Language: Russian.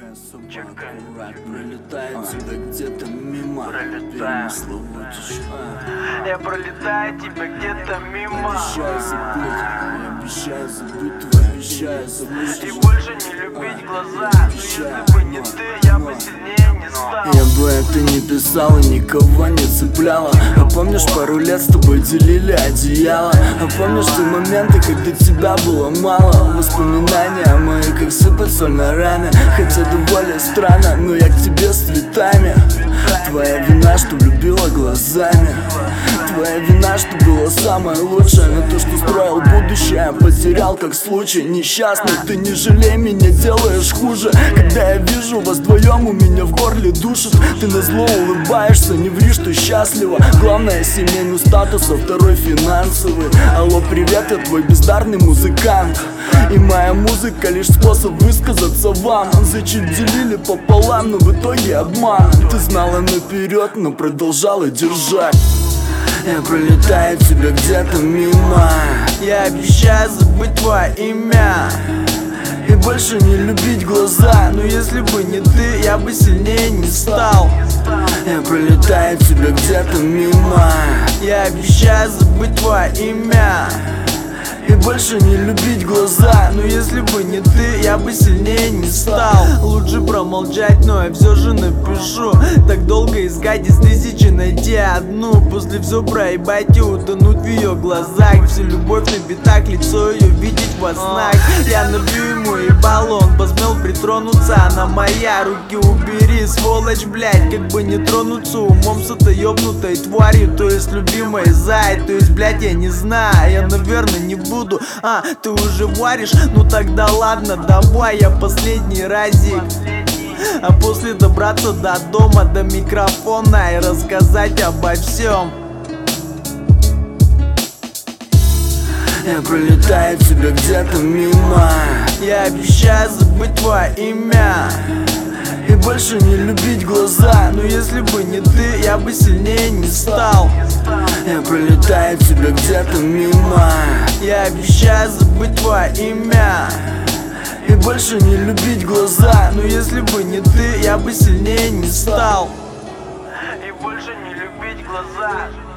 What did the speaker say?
Пролетает тебя где-то мимо. Пролетаю. Я пролетаю тебя где-то мимо. Обещаю забыть твои, обещаю забыть. И больше не любить глаза. Но если бы не ты, я бы сильнее не стал. Я бы это не писал и никого не цепляла. А помнишь, пару лет с тобой делили одеяло? А помнишь те моменты, когда тебя было мало? Воспоминания мои, как сыпать соль на раны. Хотя довольно странно, но я к тебе с цветами. Твоя вина, что любила глазами. Твоя вина, что было самое лучшее. Но то, что строил будущее, я потерял как случай несчастный. Ты не жалей меня, делаешь хуже. Когда я вижу вас вдвоем, у меня в горле душит. Ты назло улыбаешься, не ври, что счастлива. Главное семейный статус, а второй финансовый. Алло, привет, я твой бездарный музыкант. И моя музыка лишь способ высказаться вам. Зачем делили пополам, но в итоге обман. Ты знала наперед, но продолжала держать. Я пролетаю тебя где-то мимо. Я обещаю забыть твое имя И больше не любить глаза. Но если бы не ты, я бы сильнее не стал. Я пролетаю тебя где-то мимо. Я обещаю забыть твое имя И больше не любить глаза. Но если бы не ты, я бы сильнее не стал. Лучше промолчать, но я все же напишу. Так долго искать из тысячи найти одну. После все проебать и утонуть в ее глазах. Всю любовь на пятак, лицо ее видеть во снах. Я набью ему ебало, он посмел притронуться. Она моя, руки убери, сволочь, блядь. Как бы не тронуться умом с этой ёбнутой тварью. То есть любимой зай, то есть, блядь, я не знаю. Я, наверное, не буду. Ты уже варишь? Ну тогда ладно, давай я последний разик. А после добраться до дома, до микрофона и рассказать обо всем. Я пролетаю тебя где-то мимо. Я обещаю забыть твое имя И больше не любить глаза. Но если бы не ты, я бы сильнее не стал. Я пролетаю тебя где-то мимо. Я обещаю забыть твое имя И больше не любить глаза. Но если бы не ты, я бы сильнее не стал. И больше не любить глаза.